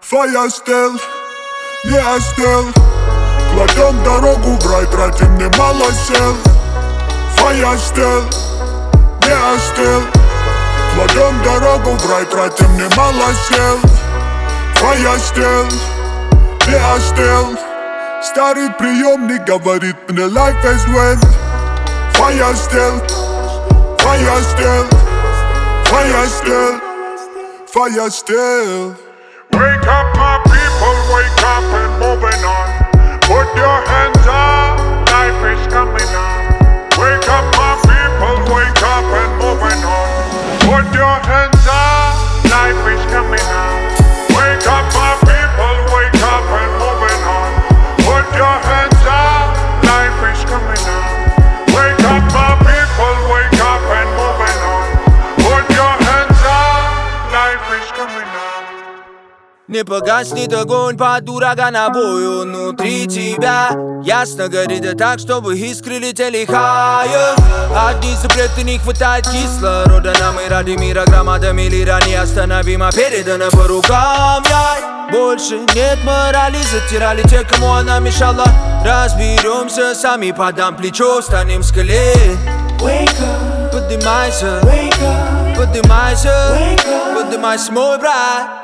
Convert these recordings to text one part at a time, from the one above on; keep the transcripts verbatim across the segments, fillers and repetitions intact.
Твоя стель, не остыл. Кладем дорогу в рай, тратим немало сил. Твоя стель, не остыл. Кладем дорогу в рай, тратим немало сил. Твоя стель, не остыл. Старый приемник говорит мне life is when. Твоя стель, твоя стель, твоя стель, твоя стель. Wake up my people, wake up and moving on. Put your hands up, life is coming on. Wake up my people, wake up and moving on. Put your hands up, life is coming on. Wake up my people, wake up and moving on. Put your hands up, life is coming on. Wake up my people, wake up and moving on. Put your hands up, life is coming on. Не погаснет огонь под урагана бою внутри тебя. Ясно горит и так, чтобы искры летели higher. Одни запреты, не хватает кислорода. Нам и ради мира громадами лира неостановимо передана по рукам. Я больше нет морали, затирали те, кому она мешала. Разберемся сами, подам плечо, станем скале. Wake up, поднимайся, wake up, поднимайся, wake up. поднимайся, мой брат.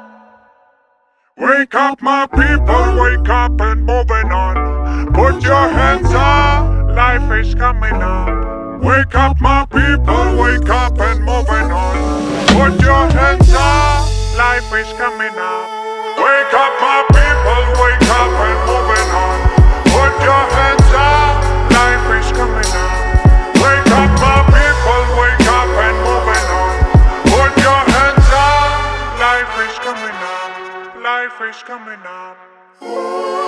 Wake up my people, wake up and moving on. Put your hands up, life is coming up. Wake up my people, wake up and moving on. Put your hands up, life is coming up. Wake up my people, wake up and moving on. Put your hands up, life is coming up. Wake up my people, wake up and moving on. Put your hands up, life is coming up. Life is coming up.